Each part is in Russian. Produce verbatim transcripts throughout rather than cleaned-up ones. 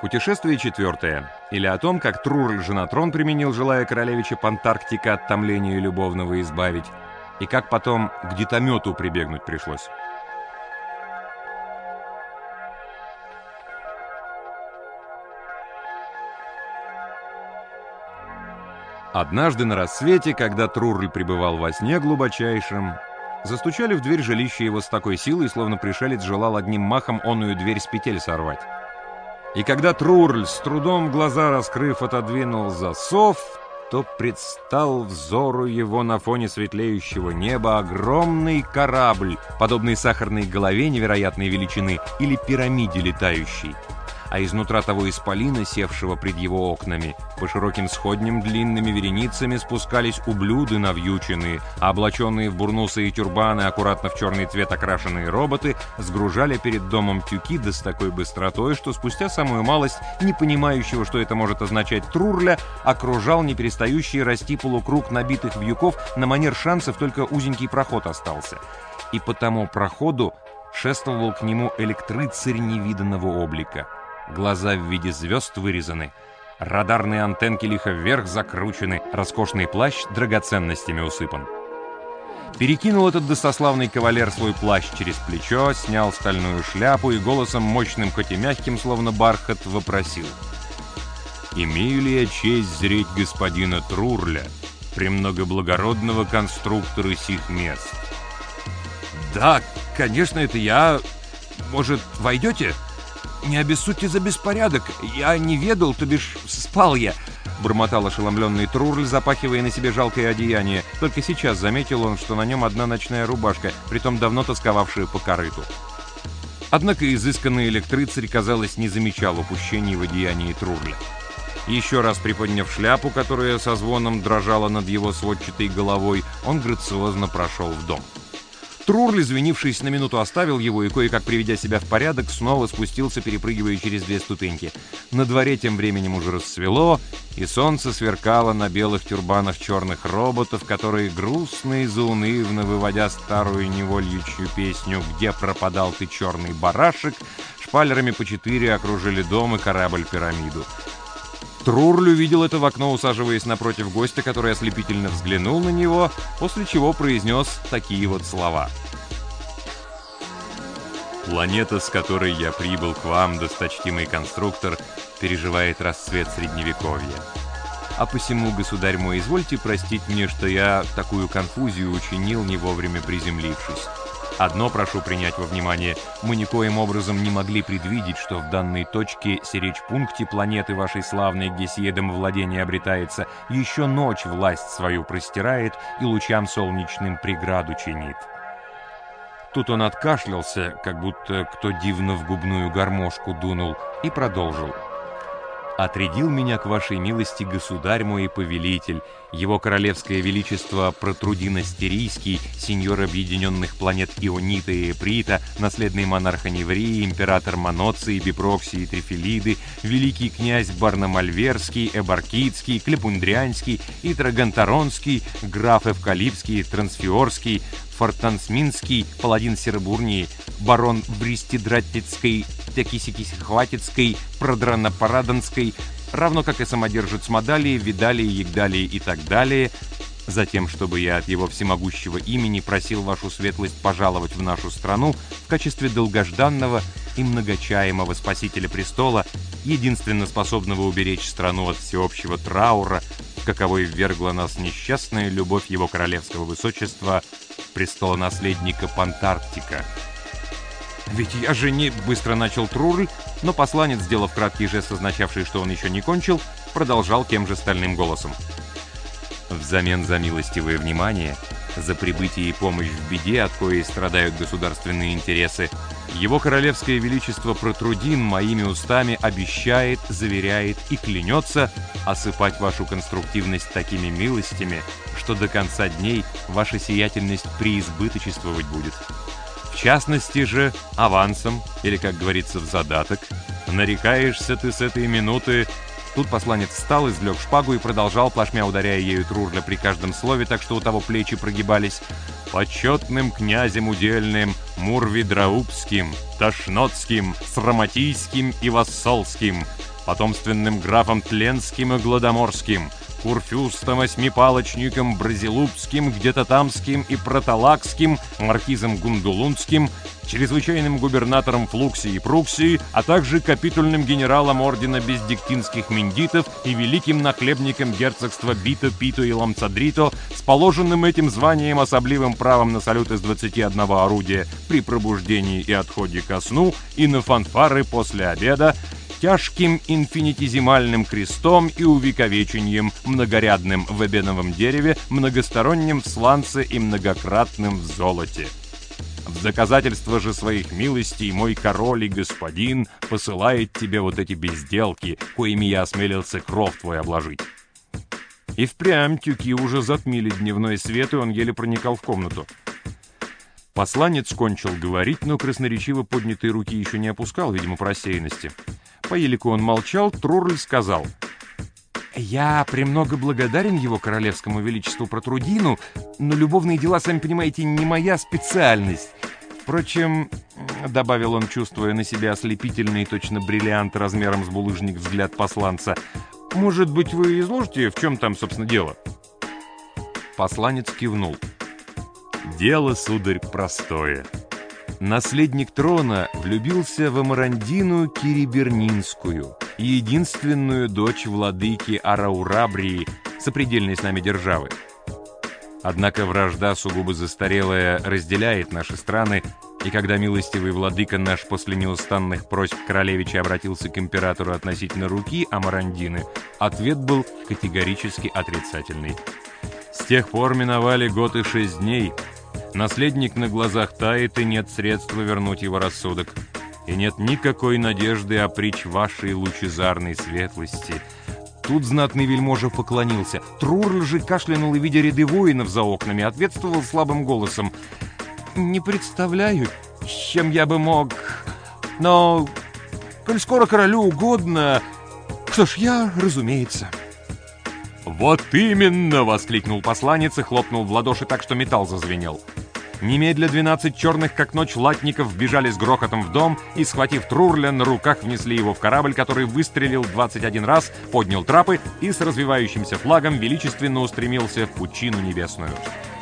Путешествие четвертое. Или о том, как Трурль женатрон применил, желая королевича Пантарктика от томления любовного избавить, и как потом к детомету прибегнуть пришлось. Однажды на рассвете, когда Трурль пребывал во сне глубочайшем, застучали в дверь жилища его с такой силой, словно пришелец желал одним махом оную дверь с петель сорвать. И когда Трурль, с трудом глаза раскрыв, отодвинул засов, то предстал взору его на фоне светлеющего неба огромный корабль, подобный сахарной голове невероятной величины или пирамиде летающей. А изнутра того исполина, севшего пред его окнами, по широким сходням длинными вереницами спускались ублюды навьюченные, а облаченные в бурнусы и тюрбаны, аккуратно в черный цвет окрашенные роботы, сгружали перед домом тюки, да с такой быстротой, что спустя самую малость, не понимающего, что это может означать, Трурля, окружал неперестающий расти полукруг набитых вьюков, на манер шансов только узенький проход остался. И по тому проходу шествовал к нему электрыцарь невиданного облика. Глаза в виде звезд вырезаны, радарные антенки лихо вверх закручены, роскошный плащ драгоценностями усыпан. Перекинул этот достославный кавалер свой плащ через плечо, снял стальную шляпу и голосом мощным, хоть и мягким, словно бархат, вопросил: «Имею ли я честь зреть господина Трурля, премногоблагородного конструктора сих мест?» «Да, конечно, это я. Может, войдете?» «Не обессудьте за беспорядок, я не ведал, то бишь спал я», — бормотал ошеломленный Трурль, запахивая на себе жалкое одеяние. Только сейчас заметил он, что на нем одна ночная рубашка, притом давно тосковавшая по корыту. Однако изысканный электрыцарь, казалось, не замечал упущений в одеянии Трурля. Еще раз приподняв шляпу, которая со звоном дрожала над его сводчатой головой, он грациозно прошел в дом. Трурль, извинившись, на минуту оставил его и, кое-как приведя себя в порядок, снова спустился, перепрыгивая через две ступеньки. На дворе тем временем уже рассвело, и солнце сверкало на белых тюрбанах черных роботов, которые, грустно и заунывно выводя старую невольючью песню «Где пропадал ты, черный барашек?», шпалерами по четыре окружили дом и корабль-пирамиду. Трурль увидел это в окно, усаживаясь напротив гостя, который ослепительно взглянул на него, после чего произнес такие вот слова. «Планета, с которой я прибыл к вам, досточтимый конструктор, переживает расцвет Средневековья. А посему, государь мой, извольте простить мне, что я такую конфузию учинил, не вовремя приземлившись. Одно прошу принять во внимание, мы никоим образом не могли предвидеть, что в данной точке, сиречь-пункте планеты вашей славной, где сие домовладение обретается, еще ночь власть свою простирает и лучам солнечным преграду чинит». Тут он откашлялся, как будто кто дивно в губную гармошку дунул, и продолжил. «Отрядил меня к вашей милости государь мой и повелитель, его королевское величество Протрудин Астерийский, сеньор объединенных планет Ионита и Эприта, наследный монарх Аневрии, император Маноций, Бипроксии и Трифелиды, великий князь Барномальверский, Эбаркидский, Клепундрянский и Трагонтаронский, граф Эвкалипский, Трансфиорский, Фортансминский, паладин Серебурнии, барон Бристидратицкой, Текисикисхватицкой, Продранопараданской, равно как и самодержец Мадалии, Видалии, Егдалии и так далее, затем, чтобы я от его всемогущего имени просил вашу светлость пожаловать в нашу страну в качестве долгожданного и многочаемого спасителя престола, единственно способного уберечь страну от всеобщего траура, в каковой ввергла нас несчастная любовь его королевского высочества, престолонаследника Пантарктика». «Ведь я же не...» — быстро начал Трурль, но посланец, сделав краткий жест, означавший, что он еще не кончил, продолжал тем же стальным голосом. «Взамен за милостивое внимание, за прибытие и помощь в беде, от коей страдают государственные интересы, его королевское величество Протрудин моими устами обещает, заверяет и клянется осыпать вашу конструктивность такими милостями, что до конца дней ваша сиятельность преизбыточествовать будет. В частности же, авансом, или, как говорится, в задаток, нарекаешься ты с этой минуты...» Тут посланец встал, извлек шпагу и продолжал, плашмя ударяя ею Трурля при каждом слове, так что у того плечи прогибались: «Почетным князем удельным, Мурвидраупским, Тошнотским, Сраматийским и Вассалским, потомственным графом Тленским и Гладоморским, курфюрстом Осьмипалочником Бразилупским, где-то Тамским и Проталакским, маркизом Гундулунским, чрезвычайным губернатором Флуксии и Пруксии, а также капитульным генералом ордена бездиктинских мендитов и великим нахлебником герцогства Бито, Пито и Ламцадрито с положенным этим званием особливым правом на салют из двадцати одного орудия при пробуждении и отходе ко сну и на фанфары после обеда, тяжким инфинитизимальным крестом и увековечением, многорядным в эбеновом дереве, многосторонним в сланце и многократным в золоте. В доказательство же своих милостей мой король и господин посылает тебе вот эти безделки, коими я осмелился кров твой обложить». И впрямь тюки уже затмили дневной свет, и он еле проникал в комнату. Посланец кончил говорить, но красноречиво поднятые руки еще не опускал, видимо, по рассеянности. По елику он молчал, Трурль сказал: «Я премного благодарен его королевскому величеству Протрудину, но любовные дела, сами понимаете, не моя специальность. Впрочем, — добавил он, чувствуя на себя ослепительный, точно бриллиант размером с булыжник взгляд посланца, — может быть, вы изложите, в чем там, собственно, дело?» Посланец кивнул. «Дело, сударь, простое. Наследник трона влюбился в Амарандину Кирибернинскую, единственную дочь владыки Араурабрии, сопредельной с нами державы. Однако вражда сугубо застарелая разделяет наши страны, и когда милостивый владыка наш после неустанных просьб королевича обратился к императору относительно руки Амарандины, ответ был категорически отрицательный. С тех пор миновали год и шесть дней. Наследник на глазах тает, и нет средства вернуть его рассудок. И нет никакой надежды опричь вашей лучезарной светлости». Тут знатный вельможа поклонился. Трурль же кашлянул и, видя ряды воинов за окнами, ответствовал слабым голосом: «Не представляю, с чем я бы мог, но, коль скоро королю угодно, что ж, я, разумеется». «Вот именно!» — воскликнул посланец и хлопнул в ладоши так, что металл зазвенел. Немедля двенадцать черных, как ночь, латников вбежали с грохотом в дом и, схватив Трурля, на руках внесли его в корабль, который выстрелил двадцать один раз, поднял трапы и с развивающимся флагом величественно устремился в пучину небесную.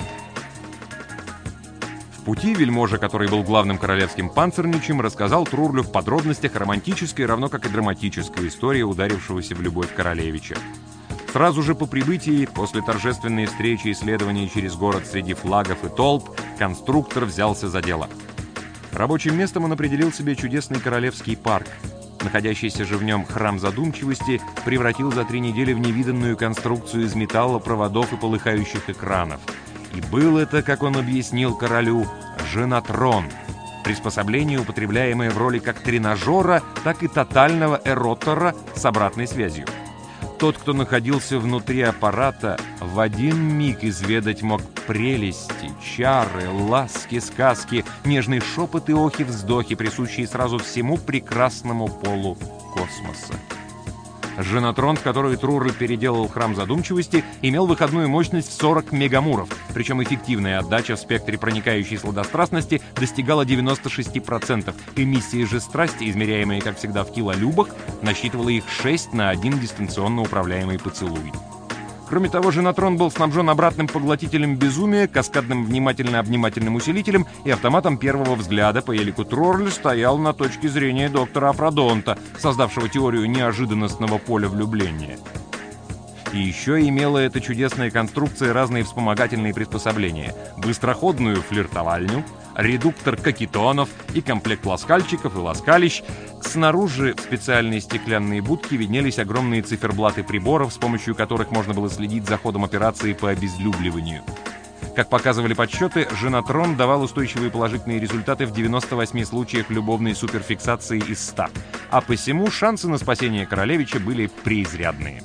В пути вельможа, который был главным королевским панцирничем, рассказал Трурлю в подробностях романтической, равно как и драматической истории ударившегося в любовь королевича. Сразу же по прибытии, после торжественной встречи и следования через город среди флагов и толп, конструктор взялся за дело. Рабочим местом он определил себе чудесный королевский парк. Находящийся же в нем храм задумчивости превратил за три недели в невиданную конструкцию из металла, проводов и полыхающих экранов. И был это, как он объяснил королю, женатрон. Приспособление, употребляемое в роли как тренажера, так и тотального эротора с обратной связью. Тот, кто находился внутри аппарата, в один миг изведать мог прелести, чары, ласки, сказки, нежный шепот и охи-вздохи, присущие сразу всему прекрасному полу космоса. Женатрон, в который Трурль переделал храм задумчивости, имел выходную мощность в сорок мегамуров, причем эффективная отдача в спектре проникающей сладострастности достигала девяноста шести процентов. Эмиссия же страсти, измеряемая, как всегда, в килолюбах, насчитывала их шесть на один дистанционно управляемый поцелуй. Кроме того, Женатрон был снабжен обратным поглотителем безумия, каскадным внимательно-обнимательным усилителем и автоматом первого взгляда. По елику Трурль стоял на точке зрения доктора Афродонта, создавшего теорию неожиданностного поля влюбления. И еще имела эта чудесная конструкция разные вспомогательные приспособления: быстроходную флиртовальню, редуктор кокетонов и комплект ласкальчиков и ласкалищ. Снаружи в специальные стеклянные будки виднелись огромные циферблаты приборов, с помощью которых можно было следить за ходом операции по обезлюбливанию. Как показывали подсчеты, Женатрон давал устойчивые положительные результаты в девяноста восьми случаях любовной суперфиксации из ста, а посему шансы на спасение королевича были преизрядные.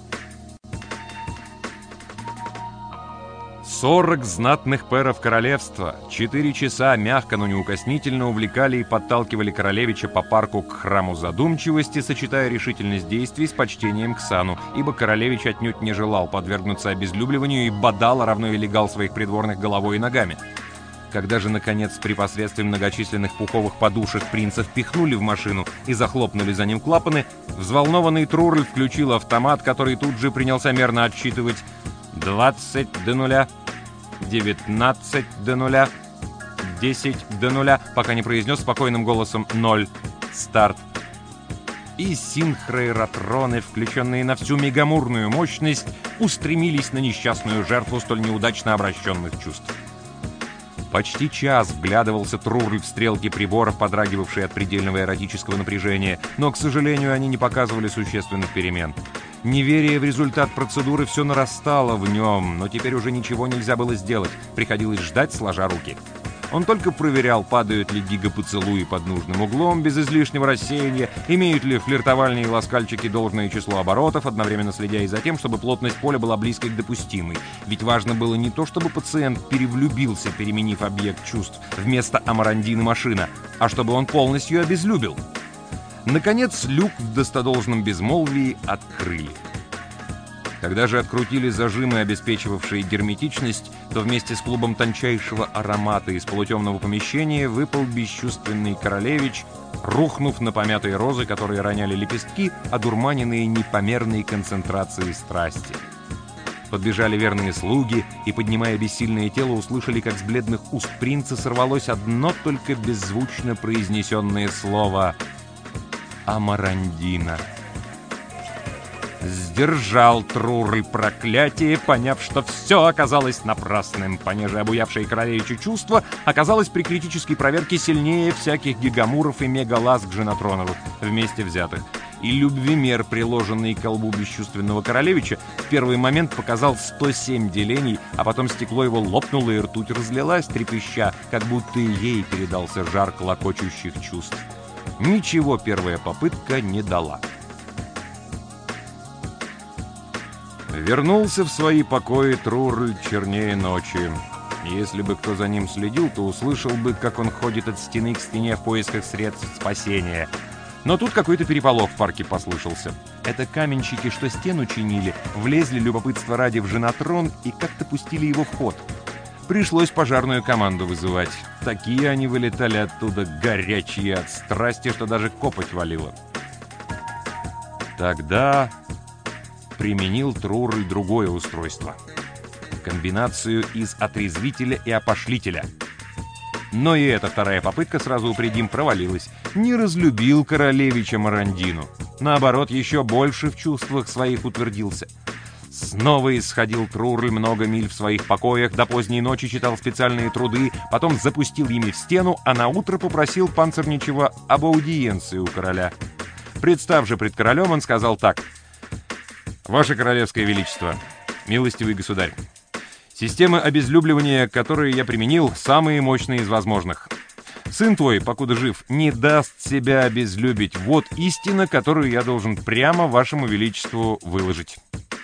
Сорок знатных пэров королевства четыре часа мягко, но неукоснительно увлекали и подталкивали королевича по парку к храму задумчивости, сочетая решительность действий с почтением к сану, ибо королевич отнюдь не желал подвергнуться обезлюбливанию и бодал, равно и легал своих придворных головой и ногами. Когда же, наконец, при посредстве многочисленных пуховых подушек принца впихнули в машину и захлопнули за ним клапаны, взволнованный Трурль включил автомат, который тут же принялся мерно отсчитывать двадцать до нуля, девятнадцать до нуля, десять до нуля, пока не произнес спокойным голосом «ноль. Старт». И синхроэротроны, включенные на всю мегамурную мощность, устремились на несчастную жертву столь неудачно обращенных чувств. Почти час вглядывался Трурль в стрелки приборов, подрагивавшие от предельного эротического напряжения, но, к сожалению, они не показывали существенных перемен. Неверие в результат процедуры все нарастало в нем, но теперь уже ничего нельзя было сделать, приходилось ждать, сложа руки. Он только проверял, падают ли гигапоцелуи под нужным углом, без излишнего рассеяния, имеют ли флиртовальные ласкальчики должное число оборотов, одновременно следя и за тем, чтобы плотность поля была близкой к допустимой. Ведь важно было не то, чтобы пациент перевлюбился, переменив объект чувств, вместо амарандины машина, а чтобы он полностью обезлюбил. Наконец, люк в достодолжном безмолвии открыли. Когда же открутили зажимы, обеспечивавшие герметичность, то вместе с клубом тончайшего аромата из полутемного помещения выпал бесчувственный королевич, рухнув на помятые розы, которые роняли лепестки, одурманенные непомерной концентрацией страсти. Подбежали верные слуги и, поднимая бессильное тело, услышали, как с бледных уст принца сорвалось одно только беззвучно произнесенное слово «Амарандина». Сдержал Трурль проклятие, поняв, что все оказалось напрасным, понеже обуявшее королевичу чувство оказалось при критической проверке сильнее всяких гигамуров и мегаласк женатроновых, вместе взятых. И любвемер, приложенный к колбу бесчувственного королевича, в первый момент показал сто семь делений, а потом стекло его лопнуло и ртуть разлилась, трепеща, как будто и ей передался жар клокочущих чувств. Ничего первая попытка не дала. Вернулся в свои покои Трурль чернее ночи. Если бы кто за ним следил, то услышал бы, как он ходит от стены к стене в поисках средств спасения. Но тут какой-то переполох в парке послышался. Это каменщики, что стену чинили, влезли любопытство ради в женатрон и как-то пустили его в ход. Пришлось пожарную команду вызывать. Такие они вылетали оттуда, горячие от страсти, что даже копоть валило. Тогда применил Трурль другое устройство. Комбинацию из отрезвителя и опошлителя. Но и эта вторая попытка, сразу упредим, провалилась. Не разлюбил королевича Амарандину. Наоборот, еще больше в чувствах своих утвердился. Снова исходил Трурль много миль в своих покоях, до поздней ночи читал специальные труды, потом запустил ими в стену, а наутро попросил панцирничего об аудиенции у короля. Представ же пред королем, он сказал так: «Ваше королевское величество, милостивый государь, системы обезлюбливания, которые я применил, самые мощные из возможных. Сын твой, покуда жив, не даст себя обезлюбить. Вот истина, которую я должен прямо вашему величеству выложить».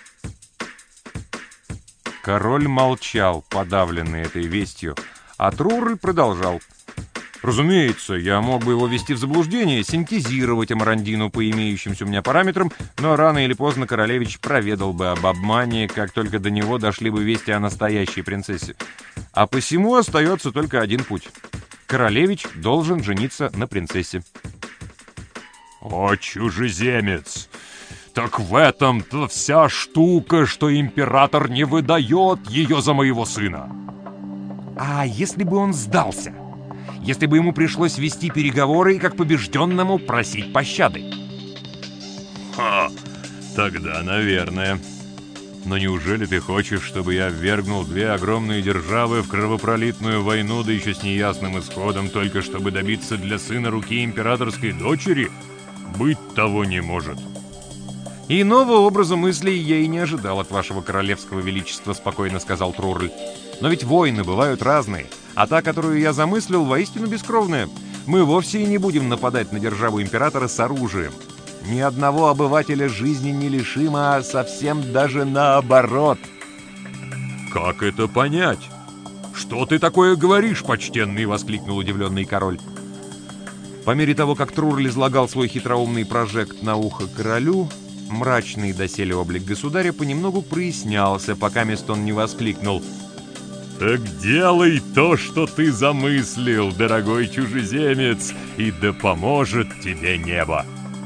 Король молчал, подавленный этой вестью, а Трурль продолжал: «Разумеется, я мог бы его ввести в заблуждение, синтезировать Амарандину по имеющимся у меня параметрам, но рано или поздно королевич проведал бы об обмане, как только до него дошли бы вести о настоящей принцессе. А посему остается только один путь. Королевич должен жениться на принцессе». «О, чужеземец! Так в этом-то вся штука, что император не выдает ее за моего сына!» «А если бы он сдался? Если бы ему пришлось вести переговоры и как побежденному просить пощады?» «Ха! Тогда, наверное. Но неужели ты хочешь, чтобы я ввергнул две огромные державы в кровопролитную войну, да еще с неясным исходом, только чтобы добиться для сына руки императорской дочери? Быть того не может». «Иного образа мыслей я и не ожидал от вашего королевского величества», — спокойно сказал Трурль. «Но ведь войны бывают разные, а та, которую я замыслил, воистину бескровная. Мы вовсе и не будем нападать на державу императора с оружием. Ни одного обывателя жизни не лишим, а совсем даже наоборот». «Как это понять? Что ты такое говоришь, почтенный?» — воскликнул удивленный король. По мере того, как Трурль излагал свой хитроумный прожект на ухо королю, мрачный доселе облик государя понемногу прояснялся, пока мест он не воскликнул: «Так делай то, что ты замыслил, дорогой чужеземец, и да поможет тебе небо!»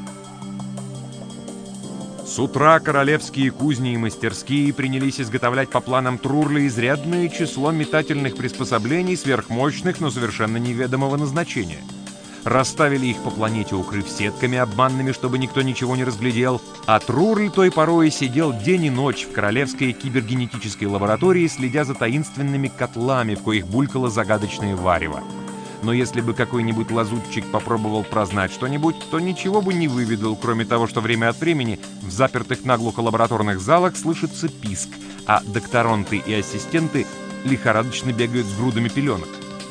С утра королевские кузни и мастерские принялись изготовлять по планам Трурля изрядное число метательных приспособлений сверхмощных, но совершенно неведомого назначения. Расставили их по планете, укрыв сетками обманными, чтобы никто ничего не разглядел, а Трурль той порой сидел день и ночь в королевской кибергенетической лаборатории, следя за таинственными котлами, в коих булькало загадочное варево. Но если бы какой-нибудь лазутчик попробовал прознать что-нибудь, то ничего бы не выведал, кроме того, что время от времени в запертых наглухо лабораторных залах слышится писк, а докторанты и ассистенты лихорадочно бегают с грудами пеленок.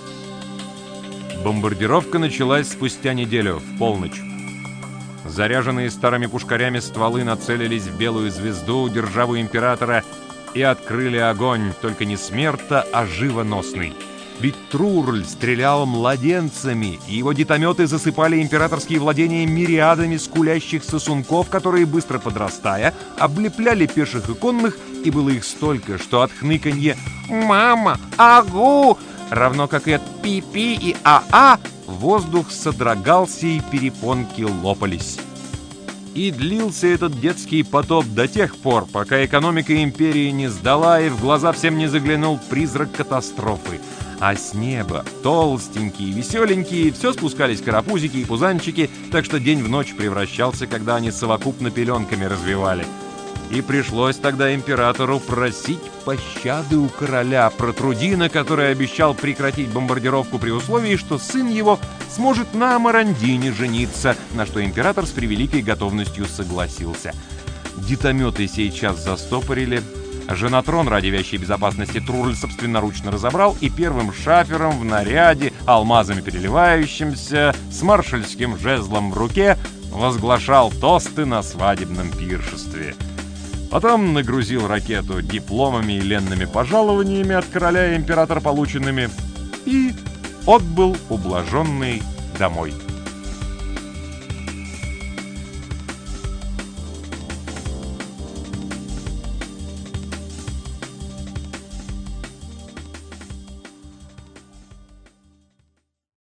Бомбардировка началась спустя неделю, в полночь. Заряженные старыми пушкарями стволы нацелились в белую звезду, державу императора, и открыли огонь, только не смерто, а живоносный. Ведь Трурль стрелял младенцами, и его детометы засыпали императорские владения мириадами скулящих сосунков, которые, быстро подрастая, облепляли пеших и конных, и было их столько, что от хныканье «Мама! Агу!» равно как и от пи-пи и а-а, воздух содрогался и перепонки лопались. И длился этот детский потоп до тех пор, пока экономика империи не сдала и в глаза всем не заглянул призрак катастрофы. А с неба, толстенькие, веселенькие, все спускались карапузики и пузанчики, так что день в ночь превращался, когда они совокупно пеленками развивали. И пришлось тогда императору просить пощады у короля Протрудина, который обещал прекратить бомбардировку при условии, что сын его сможет на Амарандине жениться, на что император с превеликой готовностью согласился. Детометы сейчас застопорили. Женатрон ради вящей безопасности Трурль собственноручно разобрал и первым шафером в наряде, алмазами переливающимся, с маршальским жезлом в руке возглашал тосты на свадебном пиршестве. Потом нагрузил ракету дипломами и ленными пожалованиями от короля и императора полученными и отбыл ублаженный домой.